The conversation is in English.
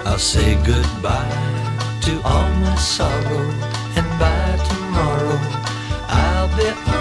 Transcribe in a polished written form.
I'll say goodbye to all my sorrow, and by tomorrow I'll be